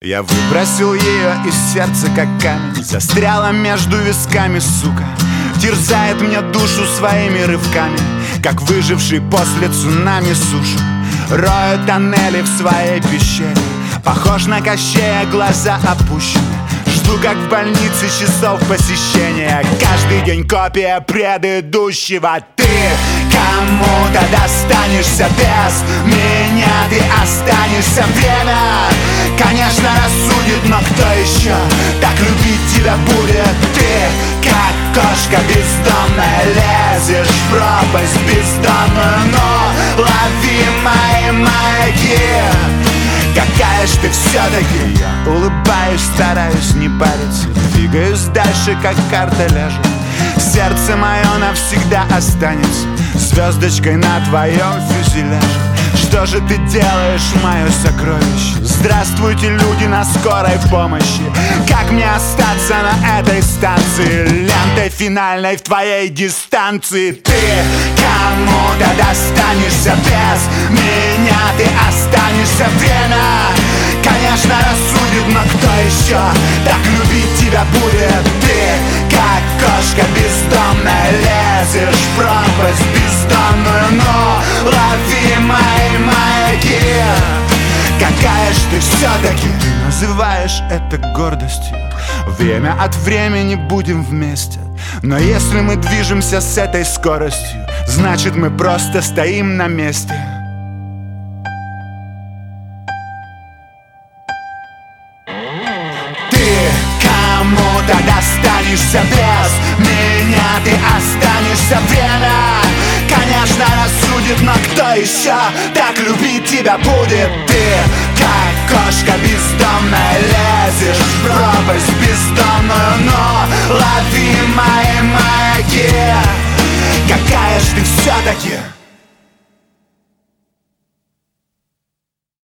Я выбросил ее из сердца, как камень. Застряла между висками, сука. Терзает мне душу своими рывками, как выживший после цунами сушу. Рою тоннели в своей пещере, похож на Кощея, глаза опущены. Жду, как в больнице, часов посещения. Каждый день копия предыдущего. Ты кому-то достанешься без меня. Ты останешься, время, конечно, рассудит. Но кто еще так любить тебя будет? Ты, как кошка бездомная, лезешь в пропасть бездонную. Но лови мои маяки. Какая ж ты все-таки. Я улыбаюсь, стараюсь не париться, двигаюсь дальше, как карта ляжет. Сердце мое навсегда останется звездочкой на твоем фюзеляже. Что же ты делаешь, мое сокровище? Здравствуйте, люди на скорой помощи. Как мне остаться на этой станции, лентой финальной в твоей дистанции? Ты кому-то достанешься без меня. Ты останешься, время, конечно, рассудит. Но кто еще так любить тебя будет? Ты, как кошка бездомная, лезешь в пропасть бездонную. Но лови мои маяки. Какая ж ты все-таки. Ты называешь это гордостью. Время от времени будем вместе. Но если мы движемся с этой скоростью, значит мы просто стоим на месте. Ты кому-то достанешься без меня. Ты останешься, время, конечно, рассудит. Но кто еще так любить тебя будет? Ты, как кошка бездомная, лезешь в пропасть бездонную. Но лови мои маяки. Какая ж ты все-таки.